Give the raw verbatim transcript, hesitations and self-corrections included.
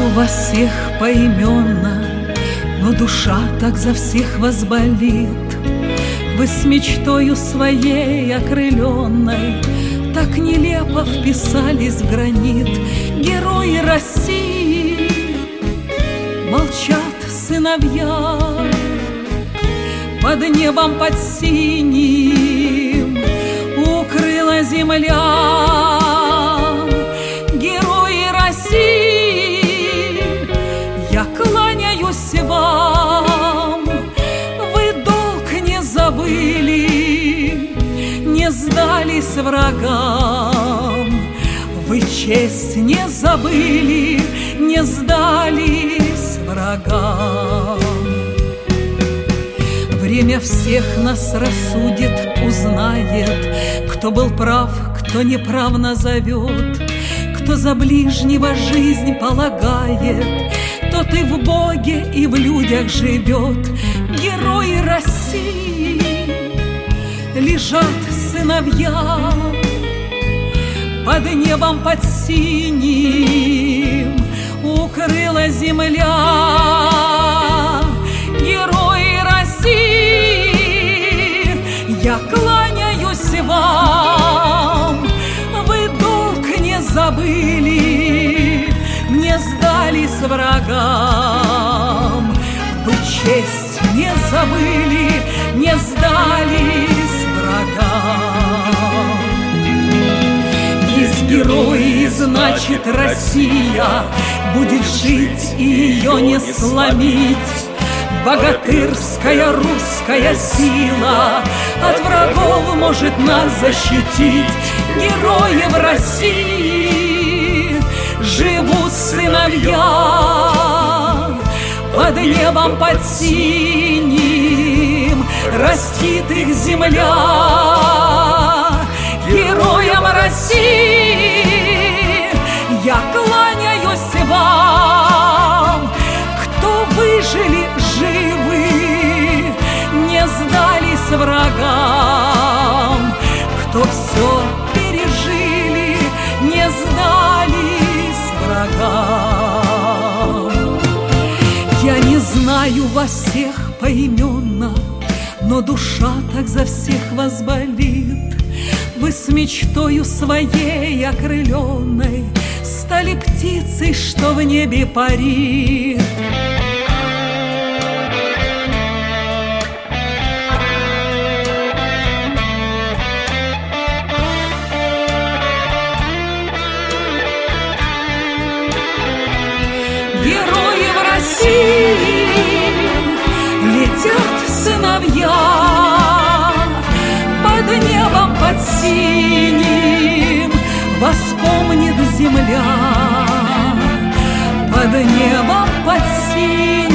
знаю вас всех поименно, но душа так за всех вас болит. Вы с мечтою своей окрыленной так нелепо вписались в гранит. Герои России молчат сыновья под небом, под синим укрыла земля. Герои России, я кланяюсь вам, вы долг не забыли, не сдались врагам. Вы честь не забыли, не сдались врагам. Время всех нас рассудит, узнает, кто был прав, кто неправ назовет. Кто за ближнего жизнь полагает, тот и в Боге, и в людях живет. Герои России лежат сыновья под небом, под синим укрыла земля. Герои России, я кланяюсь вам, вы долг не забыли, не сдались врагам. Вы честь не забыли, не сдались врагам. Есть герои, значит, Россия будет жить и ее не сломить. Богатырская русская сила от врагов может нас защитить. Герои в России живут сыновья под небом, под синим растит их земля. Героям России я кланяюсь вам, кто выжили живы, не сдались врагам, кто все пережили, не сдались врагам. Я не знаю вас всех поименно, но душа так за всех вас болит. Вы с мечтою своей окрыленной стали птицей, что в небе парит. Герои в России летят сыновья под небом, под синим вас помнит земля. Под небом, под синим